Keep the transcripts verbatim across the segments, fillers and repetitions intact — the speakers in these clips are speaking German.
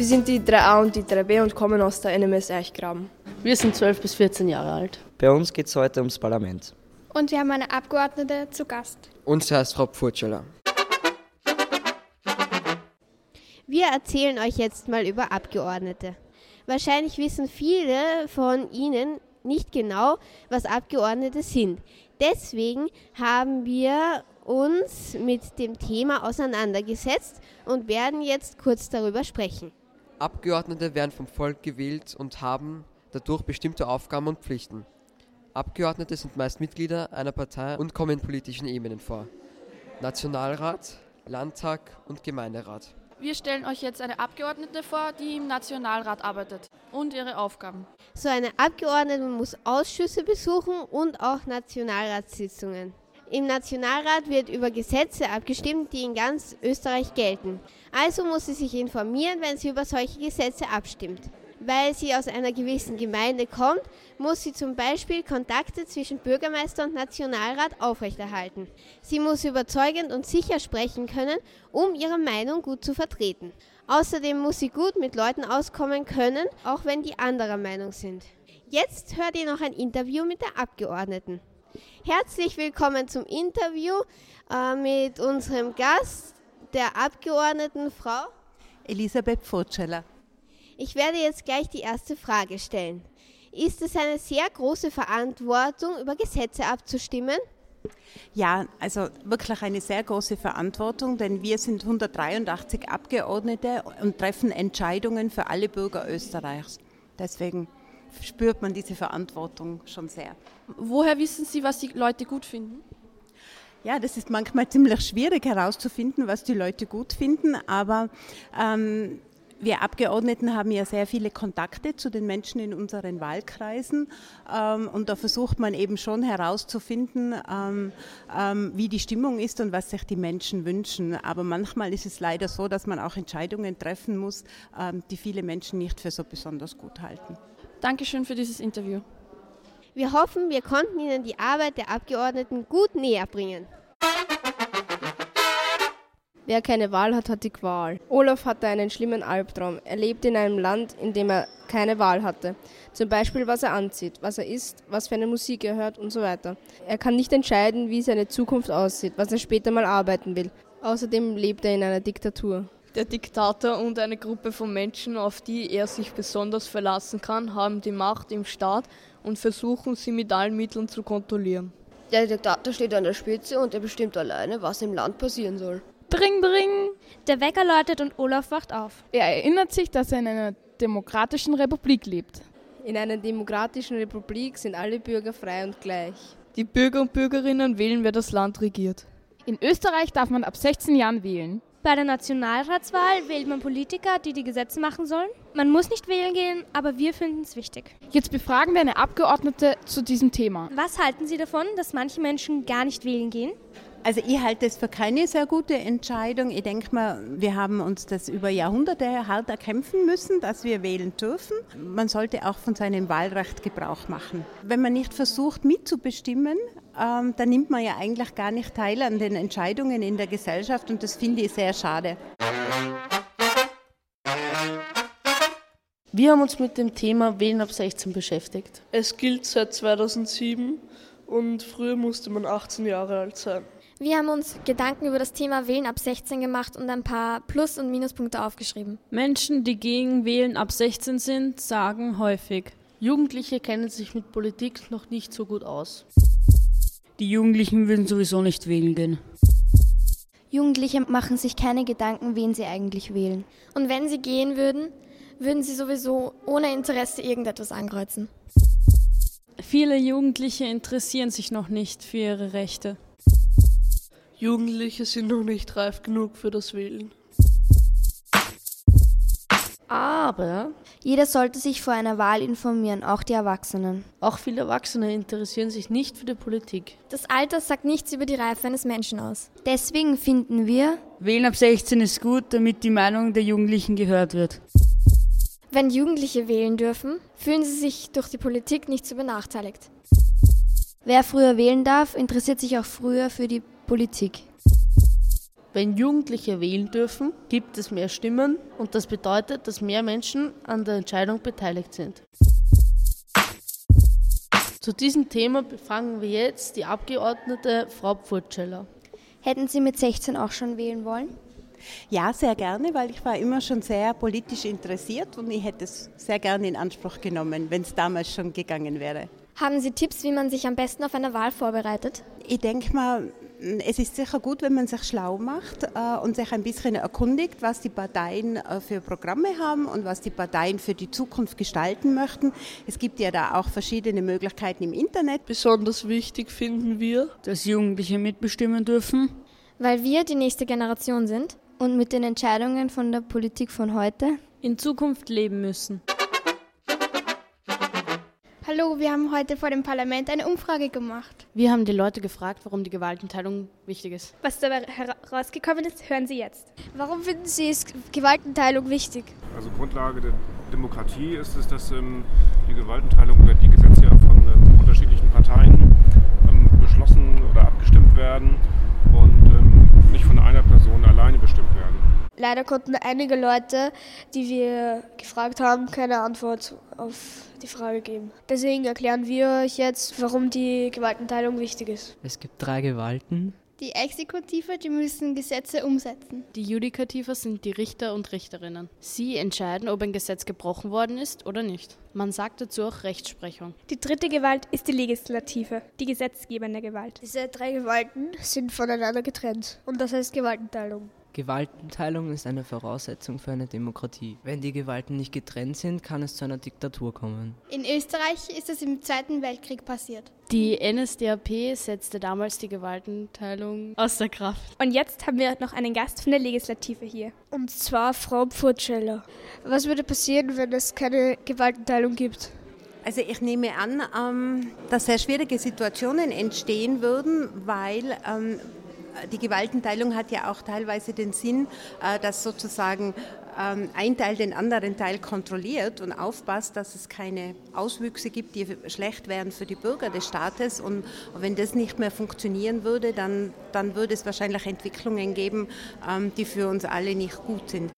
Wir sind die drei a und die drei b und kommen aus der N M S Eichgraben. Wir sind zwölf bis vierzehn Jahre alt. Bei uns geht es heute ums Parlament. Und wir haben eine Abgeordnete zu Gast. Und sie heißt Frau Pfurtscheller. Wir erzählen euch jetzt mal über Abgeordnete. Wahrscheinlich wissen viele von Ihnen nicht genau, was Abgeordnete sind. Deswegen haben wir uns mit dem Thema auseinandergesetzt und werden jetzt kurz darüber sprechen. Abgeordnete werden vom Volk gewählt und haben dadurch bestimmte Aufgaben und Pflichten. Abgeordnete sind meist Mitglieder einer Partei und kommen in politischen Ebenen vor. Nationalrat, Landtag und Gemeinderat. Wir stellen euch jetzt eine Abgeordnete vor, die im Nationalrat arbeitet und ihre Aufgaben. So eine Abgeordnete muss Ausschüsse besuchen und auch Nationalratssitzungen. Im Nationalrat wird über Gesetze abgestimmt, die in ganz Österreich gelten. Also muss sie sich informieren, wenn sie über solche Gesetze abstimmt. Weil sie aus einer gewissen Gemeinde kommt, muss sie zum Beispiel Kontakte zwischen Bürgermeister und Nationalrat aufrechterhalten. Sie muss überzeugend und sicher sprechen können, um ihre Meinung gut zu vertreten. Außerdem muss sie gut mit Leuten auskommen können, auch wenn die anderer Meinung sind. Jetzt hört ihr noch ein Interview mit der Abgeordneten. Herzlich willkommen zum Interview äh, mit unserem Gast, der Abgeordneten Frau Elisabeth Pfurtscheller. Ich werde jetzt gleich die erste Frage stellen. Ist es eine sehr große Verantwortung, über Gesetze abzustimmen? Ja, also wirklich eine sehr große Verantwortung, denn wir sind hundertdreiundachtzig Abgeordnete und treffen Entscheidungen für alle Bürger Österreichs. Deswegen spürt man diese Verantwortung schon sehr. Woher wissen Sie, was die Leute gut finden? Ja, das ist manchmal ziemlich schwierig herauszufinden, was die Leute gut finden, aber ähm, wir Abgeordneten haben ja sehr viele Kontakte zu den Menschen in unseren Wahlkreisen ähm, und da versucht man eben schon herauszufinden, ähm, ähm, wie die Stimmung ist und was sich die Menschen wünschen. Aber manchmal ist es leider so, dass man auch Entscheidungen treffen muss, ähm, die viele Menschen nicht für so besonders gut halten. Dankeschön für dieses Interview. Wir hoffen, wir konnten Ihnen die Arbeit der Abgeordneten gut näher bringen. Wer keine Wahl hat, hat die Qual. Olaf hatte einen schlimmen Albtraum. Er lebte in einem Land, in dem er keine Wahl hatte. Zum Beispiel, was er anzieht, was er isst, was für eine Musik er hört und so weiter. Er kann nicht entscheiden, wie seine Zukunft aussieht, was er später mal arbeiten will. Außerdem lebt er in einer Diktatur. Der Diktator und eine Gruppe von Menschen, auf die er sich besonders verlassen kann, haben die Macht im Staat und versuchen, sie mit allen Mitteln zu kontrollieren. Der Diktator steht an der Spitze und er bestimmt alleine, was im Land passieren soll. Dring, dring! Der Wecker läutet und Olaf wacht auf. Er erinnert sich, dass er in einer demokratischen Republik lebt. In einer demokratischen Republik sind alle Bürger frei und gleich. Die Bürger und Bürgerinnen wählen, wer das Land regiert. In Österreich darf man ab sechzehn Jahren wählen. Bei der Nationalratswahl wählt man Politiker, die die Gesetze machen sollen. Man muss nicht wählen gehen, aber wir finden es wichtig. Jetzt befragen wir eine Abgeordnete zu diesem Thema. Was halten Sie davon, dass manche Menschen gar nicht wählen gehen? Also ich halte es für keine sehr gute Entscheidung. Ich denke mal, wir haben uns das über Jahrhunderte hart erkämpfen müssen, dass wir wählen dürfen. Man sollte auch von seinem Wahlrecht Gebrauch machen. Wenn man nicht versucht mitzubestimmen, ähm, dann nimmt man ja eigentlich gar nicht teil an den Entscheidungen in der Gesellschaft und das finde ich sehr schade. Wir haben uns mit dem Thema Wählen ab sechzehn beschäftigt. Es gilt seit zweitausendsieben und früher musste man achtzehn Jahre alt sein. Wir haben uns Gedanken über das Thema Wählen ab sechzehn gemacht und ein paar Plus- und Minuspunkte aufgeschrieben. Menschen, die gegen Wählen ab sechzehn sind, sagen häufig: Jugendliche kennen sich mit Politik noch nicht so gut aus. Die Jugendlichen würden sowieso nicht wählen gehen. Jugendliche machen sich keine Gedanken, wen sie eigentlich wählen. Und wenn sie gehen würden, würden sie sowieso ohne Interesse irgendetwas ankreuzen. Viele Jugendliche interessieren sich noch nicht für ihre Rechte. Jugendliche sind noch nicht reif genug für das Wählen. Aber jeder sollte sich vor einer Wahl informieren, auch die Erwachsenen. Auch viele Erwachsene interessieren sich nicht für die Politik. Das Alter sagt nichts über die Reife eines Menschen aus. Deswegen finden wir, Wählen ab sechzehn ist gut, damit die Meinung der Jugendlichen gehört wird. Wenn Jugendliche wählen dürfen, fühlen sie sich durch die Politik nicht so benachteiligt. Wer früher wählen darf, interessiert sich auch früher für die Politik. Wenn Jugendliche wählen dürfen, gibt es mehr Stimmen und das bedeutet, dass mehr Menschen an der Entscheidung beteiligt sind. Zu diesem Thema befragen wir jetzt die Abgeordnete Frau Pfurtscheller. Hätten Sie mit sechzehn auch schon wählen wollen? Ja, sehr gerne, weil ich war immer schon sehr politisch interessiert und ich hätte es sehr gerne in Anspruch genommen, wenn es damals schon gegangen wäre. Haben Sie Tipps, wie man sich am besten auf eine Wahl vorbereitet? Ich denke mal, es ist sicher gut, wenn man sich schlau macht äh, und sich ein bisschen erkundigt, was die Parteien äh, für Programme haben und was die Parteien für die Zukunft gestalten möchten. Es gibt ja da auch verschiedene Möglichkeiten im Internet. Besonders wichtig finden wir, dass Jugendliche mitbestimmen dürfen. Weil wir die nächste Generation sind und mit den Entscheidungen von der Politik von heute in Zukunft leben müssen. Hallo, wir haben heute vor dem Parlament eine Umfrage gemacht. Wir haben die Leute gefragt, warum die Gewaltenteilung wichtig ist. Was dabei herausgekommen ist, hören Sie jetzt. Warum finden Sie ist Gewaltenteilung wichtig? Also Grundlage der Demokratie ist es, dass ähm, die Gewaltenteilung oder die Gesetze ja von ähm, unterschiedlichen Parteien ähm, beschlossen oder abgestimmt werden und ähm, nicht von einer Person alleine bestimmt werden. Leider konnten einige Leute, die wir gefragt haben, keine Antwort auf die Frage geben. Deswegen erklären wir euch jetzt, warum die Gewaltenteilung wichtig ist. Es gibt drei Gewalten. Die Exekutive, die müssen Gesetze umsetzen. Die Judikative sind die Richter und Richterinnen. Sie entscheiden, ob ein Gesetz gebrochen worden ist oder nicht. Man sagt dazu auch Rechtsprechung. Die dritte Gewalt ist die Legislative, die gesetzgebende Gewalt. Diese drei Gewalten sind voneinander getrennt und das heißt Gewaltenteilung. Gewaltenteilung ist eine Voraussetzung für eine Demokratie. Wenn die Gewalten nicht getrennt sind, kann es zu einer Diktatur kommen. In Österreich ist es im Zweiten Weltkrieg passiert. Die N S D A P setzte damals die Gewaltenteilung außer Kraft. Und jetzt haben wir noch einen Gast von der Legislative hier. Und zwar Frau Pfurtscheller. Was würde passieren, wenn es keine Gewaltenteilung gibt? Also ich nehme an, ähm, dass sehr schwierige Situationen entstehen würden, weil ähm, die Gewaltenteilung hat ja auch teilweise den Sinn, dass sozusagen ein Teil den anderen Teil kontrolliert und aufpasst, dass es keine Auswüchse gibt, die schlecht wären für die Bürger des Staates. Und wenn das nicht mehr funktionieren würde, dann, dann würde es wahrscheinlich Entwicklungen geben, die für uns alle nicht gut sind.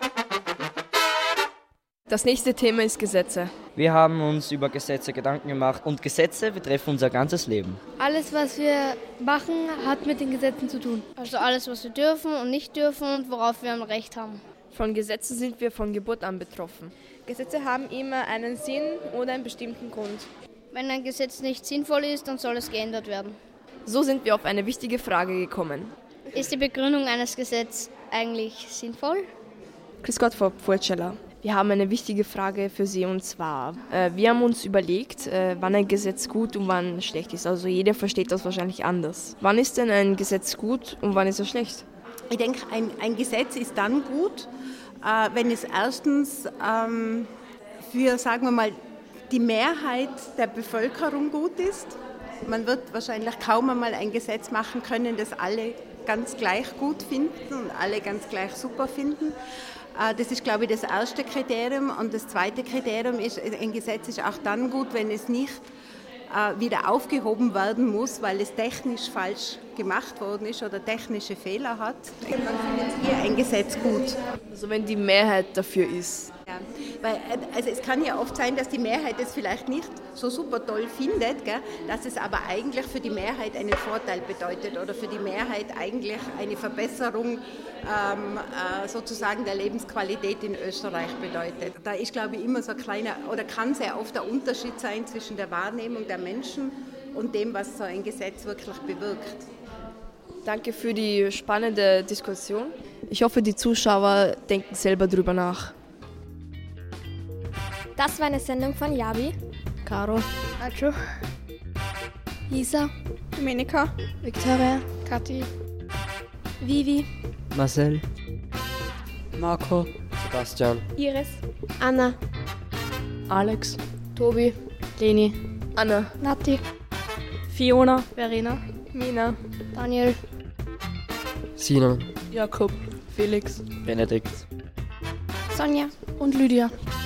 Das nächste Thema ist Gesetze. Wir haben uns über Gesetze Gedanken gemacht und Gesetze betreffen unser ganzes Leben. Alles, was wir machen, hat mit den Gesetzen zu tun. Also alles, was wir dürfen und nicht dürfen und worauf wir ein Recht haben. Von Gesetzen sind wir von Geburt an betroffen. Gesetze haben immer einen Sinn oder einen bestimmten Grund. Wenn ein Gesetz nicht sinnvoll ist, dann soll es geändert werden. So sind wir auf eine wichtige Frage gekommen. Ist die Begründung eines Gesetzes eigentlich sinnvoll? Grüß Gott, Frau Pfurtscheller. Wir haben eine wichtige Frage für Sie und zwar, äh, wir haben uns überlegt, äh, wann ein Gesetz gut und wann schlecht ist. Also jeder versteht das wahrscheinlich anders. Wann ist denn ein Gesetz gut und wann ist es schlecht? Ich denke, ein, ein Gesetz ist dann gut, äh, wenn es erstens ähm, für, sagen wir mal, die Mehrheit der Bevölkerung gut ist. Man wird wahrscheinlich kaum einmal ein Gesetz machen können, das alle ganz gleich gut finden und alle ganz gleich super finden. Das ist, glaube ich, das erste Kriterium. Und das zweite Kriterium ist, ein Gesetz ist auch dann gut, wenn es nicht wieder aufgehoben werden muss, weil es technisch falsch gemacht worden ist oder technische Fehler hat. Dann findet ihr ein Gesetz gut. Also wenn die Mehrheit dafür ist. Ja, weil, also es kann ja oft sein, dass die Mehrheit es vielleicht nicht so super toll findet, gell, dass es aber eigentlich für die Mehrheit einen Vorteil bedeutet oder für die Mehrheit eigentlich eine Verbesserung ähm, äh, sozusagen der Lebensqualität in Österreich bedeutet. Da ist, glaube ich, immer so ein kleiner, oder kann sehr oft der Unterschied sein zwischen der Wahrnehmung der Menschen und dem, was so ein Gesetz wirklich bewirkt. Danke für die spannende Diskussion. Ich hoffe, die Zuschauer denken selber drüber nach. Das war eine Sendung von Yabi, Caro, Nacho, Lisa, Domenica, Victoria, Kathi, Vivi, Marcel, Marco, Sebastian, Iris, Anna, Alex, Tobi, Leni, Anna, Nati, Fiona, Verena, Mina, Daniel, Sina, Jakob, Felix, Benedikt, Sonja und Lydia.